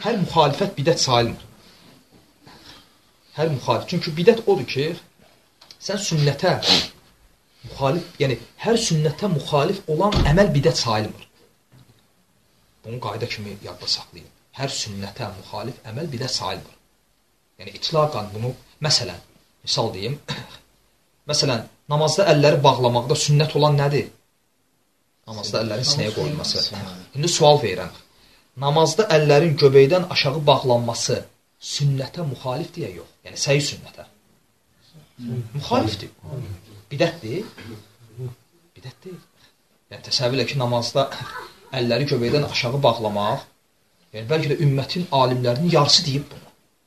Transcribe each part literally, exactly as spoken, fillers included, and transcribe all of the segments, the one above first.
hər müxalifət bidət sayılmır. Hər müxalif. Çünki bidət odur ki, sən sünnətə müxalif, yəni hər sünnətə müxalif olan əməl bidət sayılmır. Bunu qayda kimi yadda saxlayın. Hər sünnətə müxalif əməl bidət sayılmır. Yəni itlaqan bunu, məsələn, misal deyim, məsələn, namazda əlləri bağlamaqda sünnət olan nədir? Namazda əllərin sinəyə qoyulması. İndi sual verirəm. Namazda əllərin göbəkdən aşağı bağlanması sünnətə müxalifdir ya yox? Yəni səhi sünnətə. Müxalifdir. Bidətdir. Bidətdir. Yəni təsəvvür elə ki, namazda əlləri göbəkdən aşağı bağlamaq, yəni bəlkə də ümmətin alimlərinin yarısı deyib bunu.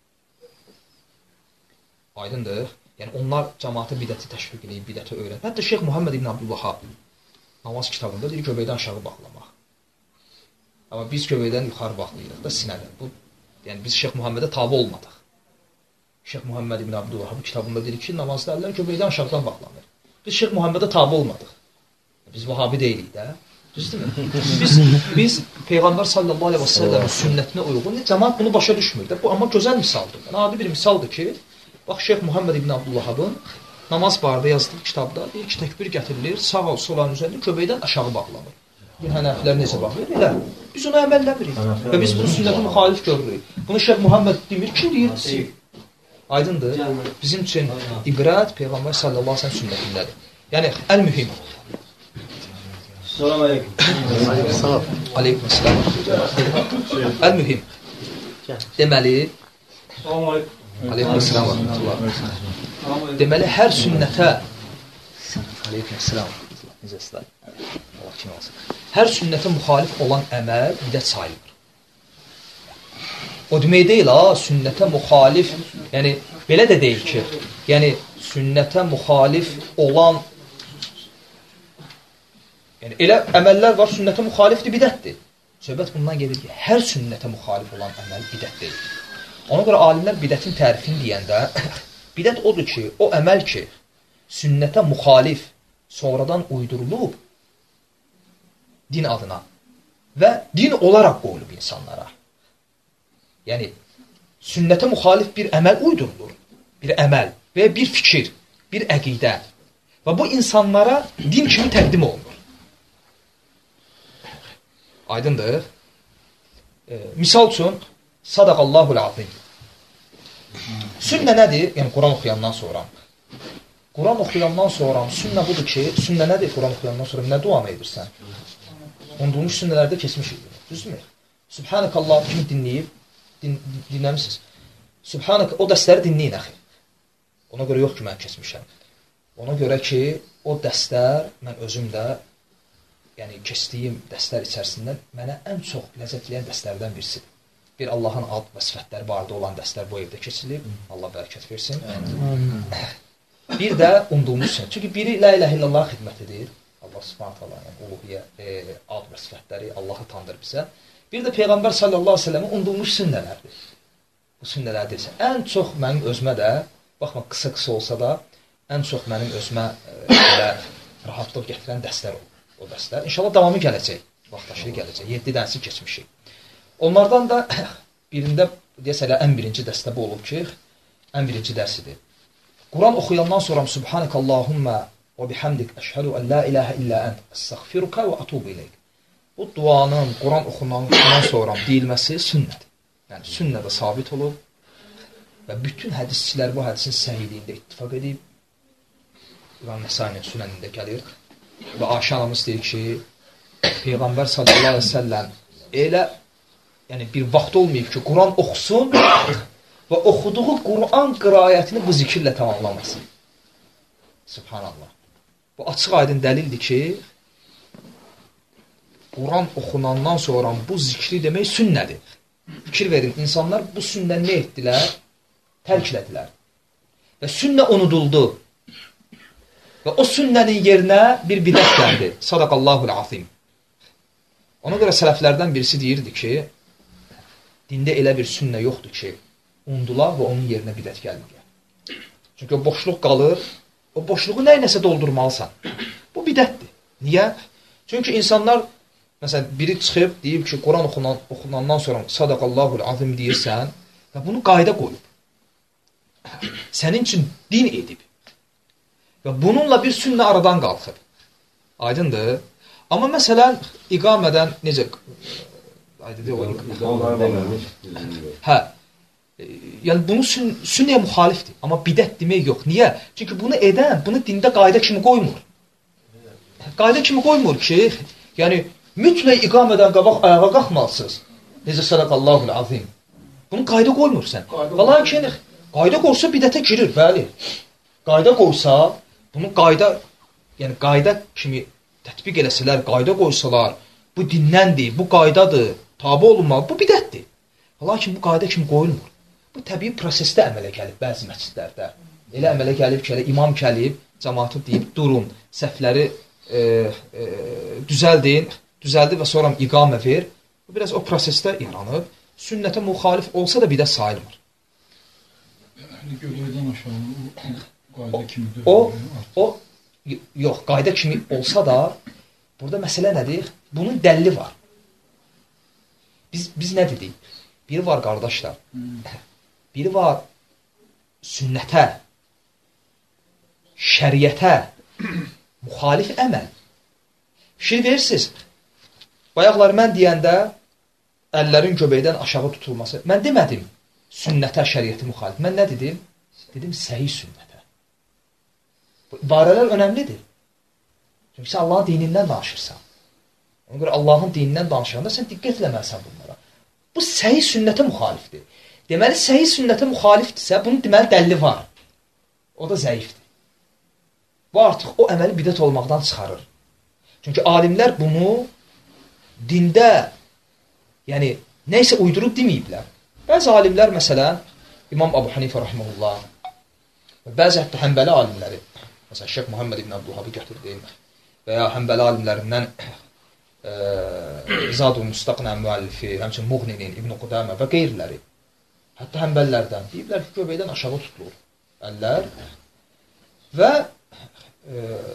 Aydındır. Yəni onlar cəmaata bidəti təşviq edib, bidəti öyrən. Hətta Şeyx Muhammed ibn Abdülvahhab namaz kitabında deyir göbəkdən aşağı bağlamaq. Amma biz göbəkdən yuxarı bağlayırıq da sinədən. Bu, yəni biz Şeyx Muhammedə tabi olmadıq. Şeyx Muhammed ibn Abdülvahhab kitabında deyir ki, namazda əllər göbəkdən aşağıdan bağlanır. Biz Şeyx Muhammedə tabi olmadıq. Biz Vahabi deyilik də. Düzdürmü? Biz, biz Peyğəmbər sallallahu aleyhi və səlləmin sünnətinə uyğun, cəmaat bunu başa düşmür də. Bu amma gözəl misaldır. Yəni, adi bir misaldır ki, bax Şeyx Muhammed ibn Abdülvahhabın namaz barədə yazdığı kitabda deyir ki, təkbir gətirilir, sağ ol, solan üzərində göbəkdən aşağı bağlanır. Bir hənəflər necə baxır? Elə. Biz ona əməlləmirik. Və biz bunu sünnətə müxalif görürük. Bunu Şeyx Muhammed demir, kim deyir? Aydındır. Bizim üçün ibrət Peyğəmbər sallallahu aleyhi və səlləm sünnətindədir. Yəni, əl-mühim. Salam aleykum. Aleykum salam. Əl-mühim. Deməli, Salam aleykum. Aleykum salam. Deməli, hər sünnətə Aleykum salam. Necəsizlər? Allah kim olsun. Hər sünnətə müxalif olan əməl bidət sayılır. O demək deyil, ha, sünnətə müxalif, yəni, belə də deyil ki, yəni, sünnətə müxalif olan, yəni, elə əməllər var, sünnətə müxalifdir, bidətdir. Söhbət bundan gedir ki, hər sünnətə müxalif olan əməl bidət deyil. Ona görə alimlər bidətin tərifini deyəndə, bidət odur ki, o əməl ki, sünnətə müxalif, sonradan uydurulub din adına və din olaraq qoyulub insanlara. Yəni, sünnətə müxalif bir əməl uydurulur, bir əməl və bir fikir, bir əqidə və bu insanlara din kimi təqdim olunur. Aydındır. E, misal üçün, sadaqallahul azim. Sünnə nədir? Yəni, Quran oxuyandan sonra. Quran oxuyandan sonra sünnə budur ki, sünnə nədir Quran oxuyandan sonra? Nə duam edirsən? Unudulmuş sünnələrdə keçmişik. Düzdürmü? Subhanakallah kimi dinləyib, din, dinləmişsiniz. Subhanak, o dəstləri dinləyin, əxi. Ona görə yox ki, mən keçmişəm. Ona görə ki, o dəstər, mən özüm də, yəni keçdiyim dəstər içərisindən mənə ən çox ləzzətləyən dəstərdən birisidir. Bir Allahın ad və sifətləri barədə olan dəstər bu evdə keçilib. Allah bərəkət versin. Bir də unudulmuşsun. Çünki biri la ilahe illallah xidmət edir. Allah subhanahu ta'ala, yəni uluhiyyə, e, ad və sifətləri Allahı tanıdır bizə. Bir də Peyğəmbər sallallahu aleyhi ve selləmin unudulmuş sünnələrdir. Bu sünnələrdir. Ən çox mənim özümə də, baxma qısa-qısa olsa da, ən çox mənim özümə e, rahatlıq gətirən dəstər olur. O dəstər. İnşallah davamı gələcək. Vaxtaşırı gələcək. yeddi dənəsi keçmişik. Onlardan da birində, deyəsələ, ən birinci dəstə bu olub ki, ən birinci dərsidir. Quran oxuyandan sonra Subhanakallahumma və bihamdik əşhədu ən la ilahə illə ənd əstəğfiruka və atubu iləyik. Bu duanın Quran oxunandan sonra deyilməsi sünnədir. Yəni, sünnədə sabit olub və bütün hədisçilər bu hədisin səhidiyində ittifak edib. İmam Nəsai'nin sünənində gəlir və Ayşə anamız deyir ki, Peyğəmbər sallallahu aleyhi ve səlləm elə yəni bir vaxt olmayıb ki, Quran oxusun və oxuduğu Quran qirayətini bu zikirlə tamamlamasın. Subhanallah. Bu açıq aydın dəlildir ki, Quran oxunandan sonra bu zikri demək sünnədir. Fikir verin, insanlar bu sünnə nə etdilər? Tərklədilər. Və sünnə unuduldu. Və o sünnənin yerinə bir bidət gəldi. Sadaqallahul azim. Ona görə sələflərdən birisi deyirdi ki, dində elə bir sünnə yoxdur ki, undular və onun yerinə bidət gəlmir. Çünki o boşluq qalır, o boşluğu nə nəsə doldurmalısan. Bu bidətdir. Niyə? Çünki insanlar Məsələn, biri çıxıb, deyib ki, Quran oxunan, oxunandan sonra sadaqallahul azim deyirsən və bunu qayda qoyub. Sənin üçün din edib. Və bununla bir sünnə aradan qalxıb. Aydındır. Amma məsələn, iqamədən necə... Aydındır, o iqamədən... Hə. Yəni, bunu sün sünnəyə müxalifdir. Amma bidət demək yox. Niyə? Çünki bunu edən, bunu dində qayda kimi qoymur. Qayda kimi qoymur ki, yəni, mütləq iqamədən qabaq ayağa qalxmalısınız. Necə sadaqallahul azim. Bunu qayda qoymursan. Və lakin qayda qoysa bidətə girir, bəli. Qayda qoysa, bunu qayda, yəni qayda kimi tətbiq eləsələr, qayda qoysalar, bu dindəndir, bu qaydadır, tabi olunmalı, bu bidətdir. Lakin bu qayda kimi qoyulmur. Bu təbii prosesdə əmələ gəlib bəzi məscidlərdə. Elə əmələ gəlib ki, elə imam gəlib, cəmaatı deyib, durun, səhvləri e, e, düzəldin, düzəldi və sonra iqamə ver. Bu biraz o prosesdə yaranıb. Sünnətə müxalif olsa da bidət sayılmır. Yəni, göbəkdən aşağı qayda kimi o, o, yox, qayda kimi olsa da, burada məsələ nədir? Bunun dəlli var. Biz, biz nə dedik? Biri var, qardaşlar. Hmm. Biri var sünnətə, şəriətə müxalif əməl. Fikir verirsiniz, bayaqlar mən deyəndə əllərin göbəkdən aşağı tutulması. Mən demədim sünnətə, şəriəti müxalif. Mən nə dedim? Dedim səhih sünnətə. Bu ibarələr önəmlidir. Çünki sən Allahın dinindən danışırsan. Ona görə Allahın dinindən danışanda sən diqqət eləməlisən bunlara. Bu səhih sünnətə müxalifdir. Deməli, səhih sünnətə müxalifdirsə, bunun deməli dəlli var. O da zəifdir. Bu artıq o əməli bidət olmaqdan çıxarır. Çünki alimlər bunu dində, yəni, neysə uydurub deməyiblər. Bəzi alimlər, məsələn, İmam Abu Hanifə rahimehullah, bəzi hətta həmbəli alimləri, məsələn, Şeyx Muhammed ibn Abdülhabı gətirdi və ya həmbəli alimlərindən e, Zadul Mustaqnə müəllifi, həmçinin Muğninin, İbn Qudamə və qeyriləri, hətta həmbəllərdən deyiblər ki, göbəkdən aşağı tutulur əllər və e,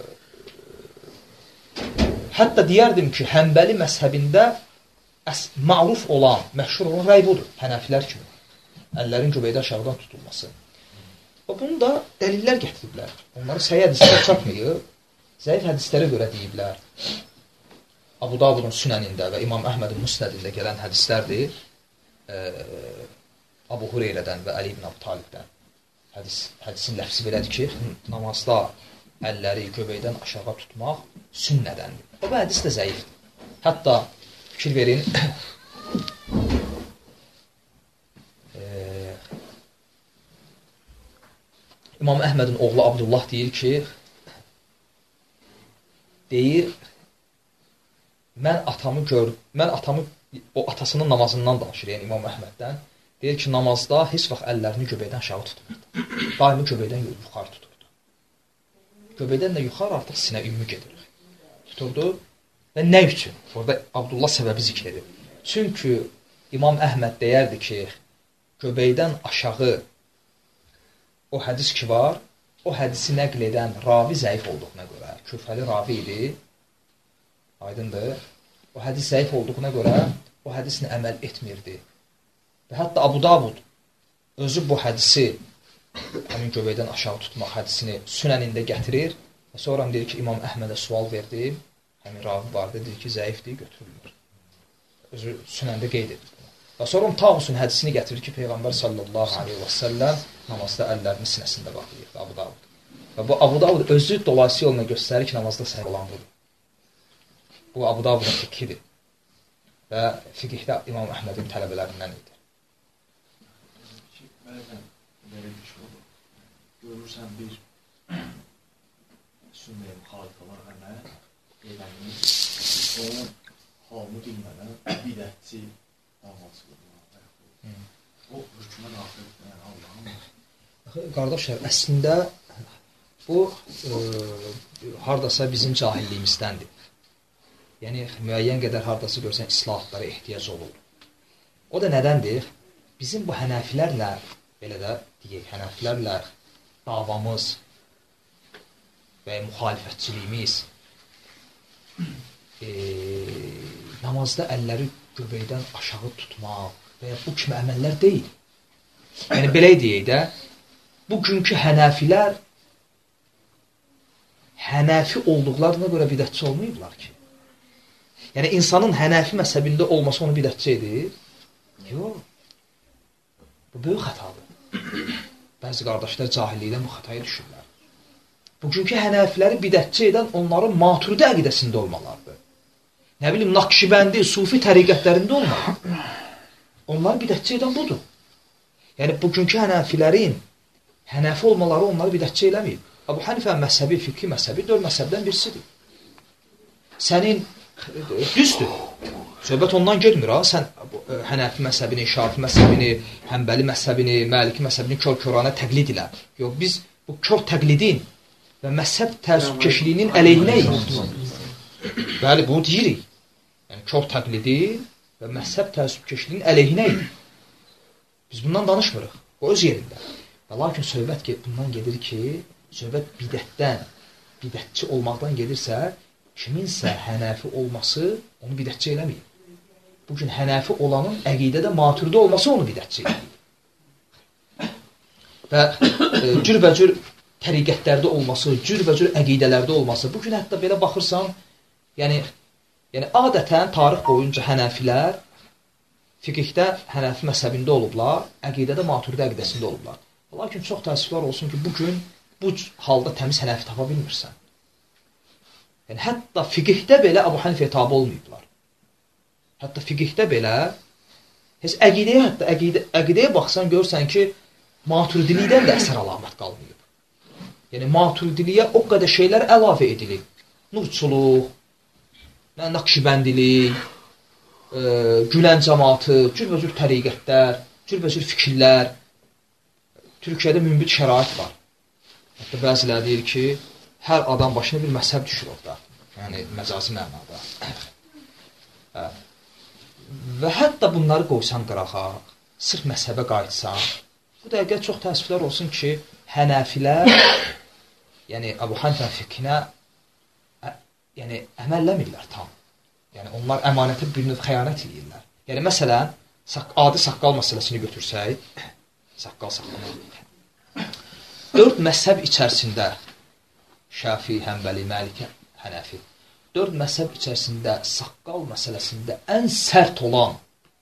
hətta deyərdim ki, həmbəli məzhəbində ma'ruf olan, məşhur olan rəy budur, hənəfilər kimi. Əllərin göbəkdə aşağıdan tutulması. Və bunu da dəlillər gətiriblər. Onları səhih hədislərə çatmayıb, zəif hədislərə görə deyiblər. Abu Davudun Sünənində və İmam Əhmədin Musnədində gələn hədislərdir. E, Abu Hureyrədən və Əli ibn Abi Talibdən. Hədis, hədisin ləfsi belədir ki, namazda əlləri göbəkdən aşağı tutmaq sünnədəndir. O bu hədis də zəifdir. Hətta fikir verin, e, İmam Əhmədin oğlu Abdullah deyir ki, deyir, mən atamı gör, mən atamı, o atasının namazından danışır, yəni İmam Əhməddən, deyir ki, namazda heç vaxt əllərini göbəkdən aşağı tutmurdu. Daimi göbəkdən yuxarı tuturdu. Göbəkdən də yuxarı artıq sinə ümumi gedir. Tuturdu. Və nə üçün? Orada Abdullah səbəbi zikr edir. Çünki İmam Əhməd deyərdi ki, göbəkdən aşağı o hədis ki var, o hədisi nəql edən ravi zəif olduğuna görə, küfəli ravi idi, aydındır, o hədis zəif olduğuna görə o hədisini əməl etmirdi. Və hətta Abu Davud özü bu hədisi, həmin göbəkdən aşağı tutmaq hədisini sünənində gətirir və sonra deyir ki, İmam Əhmədə sual verdi, həmin ravi vardı, deyir ki, zəifdir, götürülür. Özü sünəndə qeyd edir. Və sonra Tağusun hədisini gətirir ki, Peyğəmbər sallallahu aleyhi və səlləm namazda əllərini sinəsində bağlayırdı, Abu Davud. Və bu Abu Davud özü dolayısı yoluna göstərir ki, namazda səhv olan budur. Bu Abu Davudun fiqhidir. Və fiqhdə İmam Əhmədin tələbələrindən idi. Bəzən belə bir şey olur. Görürsən bir sünnəyə müxalif olan əməl edənin, onun halını bilmədən bidətçi namaz qılmaq. O hükmə daxil edən Allahın. Qardaşlar, əslində bu e, hardasa bizim cahilliyimizdəndir. Yəni, müəyyən qədər hardasa görsən islahatlara ehtiyac olur. O da nədəndir? Bizim bu hənəfilərlə, belə də deyək, hənəfilərlə davamız və müxalifətçiliyimiz e, namazda əlləri göbəkdən aşağı tutmaq və ya bu kimi əməllər deyil. Yəni, belə deyək də, bugünkü hənəfilər hənəfi olduqlarına görə bidətçi olmayıblar ki. Yəni, insanın hənəfi məzhəbində olması onu bidətçi edir. Yox. Bu böyük xətadır. Bəzi qardaşlar cahillikdən bu xətaya düşürlər. Bugünkü hənəfiləri bidətçi edən onların maturidi əqidəsində olmalardır. Nə bilim, Naqşibəndi, Sufi təriqətlərində olmalıdır. Onlar bidətçi edən budur. Yəni, bugünkü hənəfilərin hənəfi olmaları onları bidətçi eləməyib. Əbu Hanifə məzhəbi, fiqhi məzhəbi dörd məzhəbdən birisidir. Sənin, düzdür, söhbət ondan getmir, ha? Sən Hənəfi məzhəbini, Şafi məzhəbini, Həmbəli məzhəbini, Məliki məzhəbini kör-körana təqlid ilə. Yox, biz bu kör təqlidin və məzhəb təəssübkeşliyinin əleyhinəyik. Bəli, bunu deyirik. Yəni, kör təqlidin və məzhəb təəssübkeşliyinin əleyhinəyik. Biz bundan danışmırıq. O öz yerində. Və lakin söhbət bundan gedir ki, söhbət bidətdən, bidətçi olmaqdan gedirsə, kiminsə hənəfi olması onu bidətçi eləməyib. Bugün hənəfi olanın əqidədə maturidi olması onu bidətçi eləyib. Və e, cürbəcür təriqətlərdə olması, cürbəcür əqidələrdə olması, bugün hətta belə baxırsan, yəni, yəni adətən tarix boyunca hənəfilər fiqhdə hənəfi məzhəbində olublar, əqidədə maturidi əqidəsində olublar. Lakin çox təəssüflər olsun ki, bugün bu halda təmiz hənəfi tapa bilmirsən. Yəni, hətta fiqhdə belə Əbu Hanifəyə tabi olmayıblar. Hətta fiqhdə belə, heç əqidəyə, hətta əqidə, əqidəyə baxsan, görsən ki, maturidilikdən də əsər əlamət qalmayıb. Yəni, maturidiliyə o qədər şeylər əlavə edilib. Nurçuluq, Naqşibəndilik, e, Gülən cəmatı, cürbəcür təriqətlər, cürbəcür fikirlər. Türkiyədə münbit şərait var. Hətta bəziləri deyir ki, hər adam başına bir məzhəb düşür orada. Yəni, məcazi mənada. Hə. Və hətta bunları qoysan qırağa, sırf məzhəbə qayıtsan, bu dəqiqə çox təəssüflər olsun ki, hənəfilər, yəni Əbu Hanifə fiqhinə ə, yəni, əməlləmirlər tam. Yəni, onlar əmanətə bir növ xəyanət edirlər. Yəni, məsələn, adi saqqal məsələsini götürsək, saqqal saqqal. Dörd məzhəb içərisində, Şafi, Həmbəli, Məliki, Hənəfi, dörd məzhəb içərisində saqqal məsələsində ən sərt olan,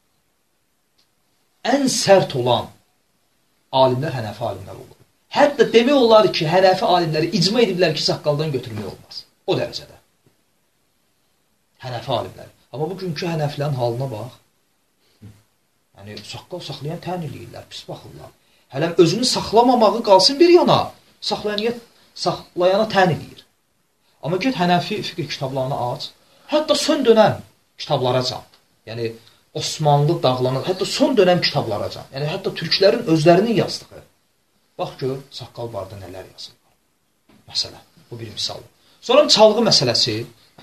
ən sərt olan alimlər Hənəfi alimlər olur. Hətta demək olar ki, Hənəfi alimləri icma ediblər ki, saqqaldan götürmək olmaz. O dərəcədə. Hənəfi alimləri. Amma bugünkü Hənəfilərin halına bax. Yəni, saqqal saxlayan tən eləyirlər, pis baxırlar. Hələm özünü saxlamamağı qalsın bir yana, saxlayana tən eləyir. Amma get Hənəfi fiqh kitablarını aç, hətta son dönəm kitablara can. Yəni, Osmanlı dağlanan, hətta son dönəm kitablara can. Yəni, hətta türklərin özlərinin yazdığı. Bax gör, saqqal barədə nələr yazırlar. Məsələn, bu bir misal. Sonra çalğı məsələsi.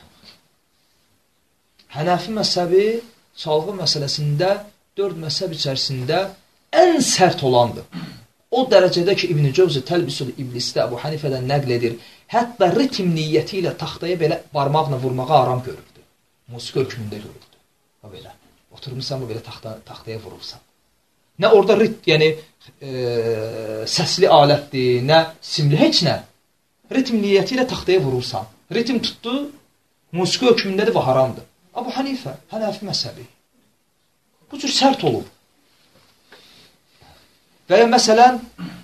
Hənəfi məzhəbi çalğı məsələsində dörd məzhəb içərisində ən sərt olandır. O dərəcədə ki, İbn-i Cövzi Təlbisul İblisdə Əbu Hanifədən nəql edir. Hətta ritm niyyəti ilə taxtaya belə barmaqla vurmağa aram görürdü. Musiqi hökmündə görürdü. O belə. Oturmuşsan, bu belə taxta, taxtaya vurursan. Nə orada rit, yəni e, səsli alətdir, nə simli, heç nə. Ritm niyyəti ilə taxtaya vurursan. Ritm tutdu, musiqi hökmündədir və haramdır. Əbu Hanifə, Hənəfi məzhəbi. Bu cür sərt olub. Və ya məsələn,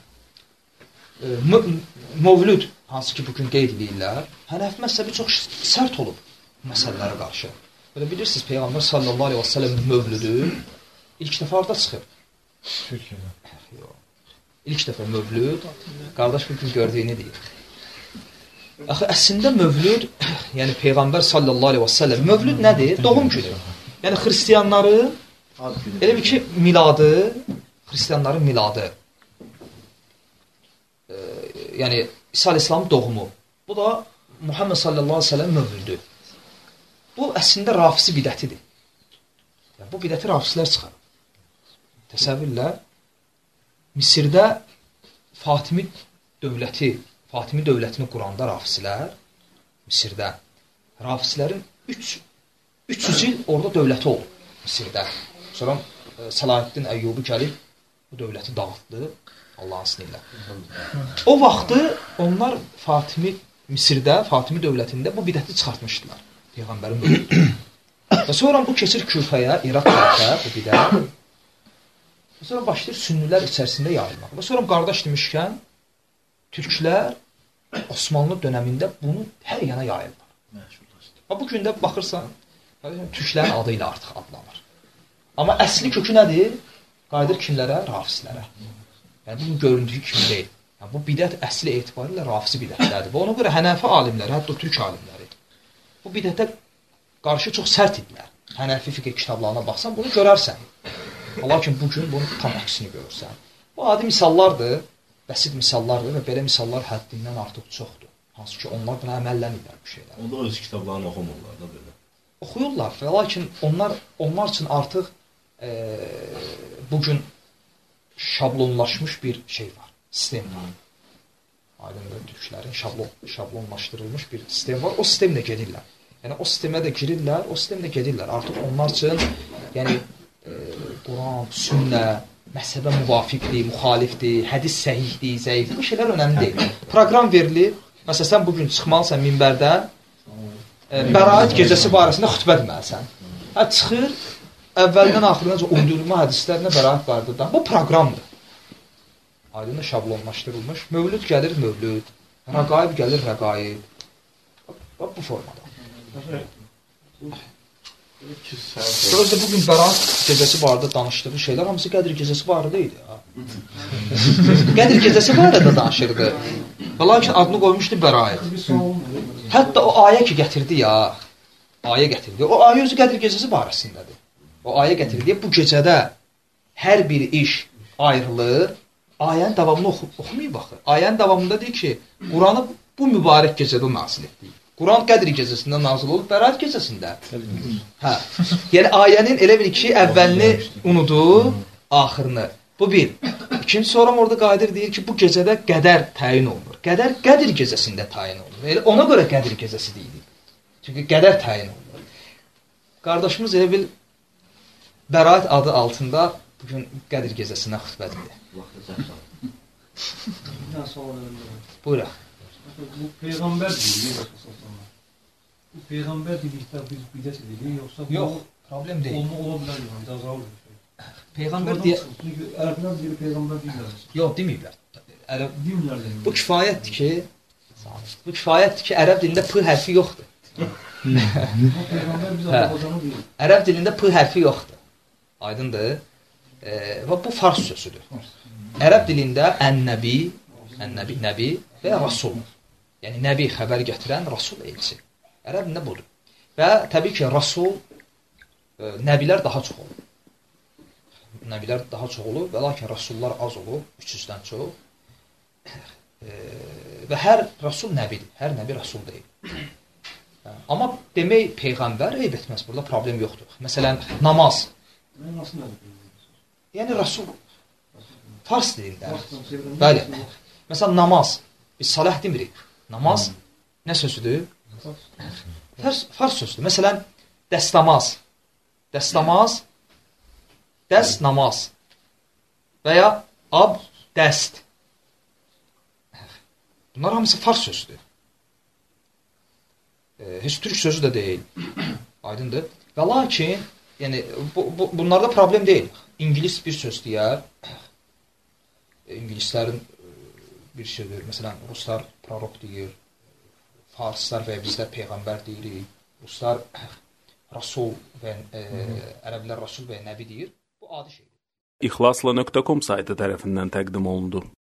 e, mövlüd, hansı ki, bugün qeyd edirlər, Hənəfi məzhəbi çox sərt olub məsələlərə qarşı. Belə bilirsiniz, Peyğəmbər sallallahu aleyhi və səlləm mövlüdü ilk dəfə orada çıxıb. Türkiyədə. İlk dəfə mövlüd, qardaş bugün gördüyünü deyir. Axı, əslində mövlüd, yəni Peyğəmbər sallallahu aleyhi və səlləm, mövlüd nədir? Doğum günü. Yəni, xristiyanların, elə bir ki, miladı, xristiyanların miladı. E, yəni, İsa aleyhisselamın doğumu. Bu da Muhammed sallallahu aleyhi və səlləm mövlüdü. Bu, əslində, rafisi bidətidir. Yəni, bu bidəti rafislər çıxar. Təsəvvürlə, Misirdə Fatimi dövləti, Fatimi dövlətini quranda rafislər, Misirdə, rafislərin üç, üç yüz il orada dövləti oldu Misirdə. Sonra e, Salahiddin Əyyubi gəlib bu dövləti dağıtdı Allahın izni ilə. O vaxtı onlar Fatimi Misirdə, Fatimi dövlətində bu bidəti çıxartmışdılar. Peyğəmbərin dövləti. Və sonra bu keçir Küfəyə, İraq tərəfə bu bidət. Və sonra başlayır sünnilər içərisində yayılmaq. Və sonra qardaş demişkən türklər Osmanlı dönəmində bunu hər yana yayırlar. Və bu gün də baxırsan, türklərin adı ilə artıq adlanır. Amma əsli kökü nədir? Qayıdır kimlərə? Rafizlərə. Yəni, bu göründüyü kimi deyil. Yəni, bu bidət əsli etibarilə rafizi bidətlərdir. Və ona görə Hənəfi alimləri, hətta türk alimləri bu bidətə qarşı çox sərt idilər. Hənəfi fiqh kitablarına baxsan, bunu görərsən. Lakin bugün bunu tam əksini görürsən. Bu adi misallardır, bəsit misallardır və belə misallar həddindən artıq çoxdur. Hansı ki, onlar buna əməllənirlər bu şeylər. Onda öz kitablarını oxumurlar da belə. Oxuyurlar və lakin onlar, onlar üçün artıq e, bugün şablonlaşmış bir şey var, sistem var. Aydındır, türklərin şablon, şablonlaşdırılmış bir sistem var. O sistemlə gedirlər. Yəni, o sistemə də girirlər, o sistemlə gedirlər. Artıq onlar üçün, yəni, e, Quran, sünnə, məhzəbə müvafiqdir, müxalifdir, hədis səhihdir, zəifdir, bu şeylər önəmli deyil. Proqram verilir, məsələn, sən bugün çıxmalısan minbərdə, e, bəraət gecəsi barəsində xütbə deməlisən. Hə, çıxır, əvvəldən axırınca uydurma hədislərinə bəraət barədə. Bu proqramdır. Aydınla şablonlaşdırılmış. Mövlüd gəlir mövlüd, rəqaib gəlir rəqaib. Bu formada. Sözdə bugün bəraət gecəsi barədə danışdığı şeylər hamısı Qədir gecəsi barədə idi. Qədir gecəsi barədə danışırdı. Və lakin adını qoymuşdu bəraət. Hətta o ayə ki gətirdi ya, ayə gətirdi. O ayə özü Qədir gecəsi barəsindədir. O ayə gətirdi. Bu gecədə hər bir iş ayrılır. Ayənin davamını oxu oxumayın baxın. Ayənin davamında deyir ki, Quranı bu mübarək gecədə nazil etdik. Quran Qədr gecəsində nazil olub, Bəraət gecəsində. Hə. Yəni ayənin elə bil ki, əvvəlini unudur, axırını. Bu bir. İkinci sonra orada Qadir deyir ki, bu gecədə qədər təyin olunur. Qədər Qədr gecəsində təyin olunur. Elə ona görə Qədr gecəsi deyilir. Çünki qədər təyin olunur. Qardaşımız elə bil Bəraət adı altında bugün Qədr gecəsinə xütbədir. Buyuraq. Bu Peyğəmbər deyilir, bu Peyğəmbər dedikdə biz bidət edirik, yoxsa bu... Yox, problem deyil. Olma, ola bilər, yəni, cəzalı bir şey. Peyğəmbər deyə... Ərəblər deyir, Peyğəmbər deyirlər. Yox, deməyiblər. Ərəb... Deyirlər. Bu kifayətdir ki, bu kifayətdir ki, ərəb dilində p hərfi yoxdur. Peyğəmbər biz Azərbaycanı deyir. Ərəb dilində p hərfi yoxdur. Aydındır. Və bu fars sözüdür. Ərəb dilində ən-nəbi, ən-nəbi, nəbi və rasul. Yəni, nəbi xəbər gətirən rasul elçi. Ərəb dilində budur. Və təbii ki, rasul, e, nəbilər daha çox olur. Nəbilər daha çox olur və lakin rasullar az olur, üç yüzdən çox. E, və hər rasul nəbidir, hər nəbi rasul deyil. Amma demək, Peyğəmbər eyb etməz, burada problem yoxdur. Məsələn, namaz. Yəni, rasul, fars dilində. Bəli. Məsələn, namaz. Biz salah demirik. Namaz nə sözüdür? Fars, fars sözüdür. Məsələn, dəstəmaz. Dəstəmaz, dəst namaz. Və ya ab, dəst. Bunlar hamısı fars sözüdür. E, heç türk sözü də deyil. Aydındır. Və lakin, yəni, bu, bu, bunlarda problem deyil. İngilis bir söz deyər. İngilislərin bir şey deyir. Məsələn, ruslar prorok deyir. Farslar və bizlər peyğəmbər deyirik. Ruslar rasul və e, ərəblər rasul və nəbi deyir. Bu adi şeydir. İxlasla nöqtə com saytı tərəfindən təqdim olundu.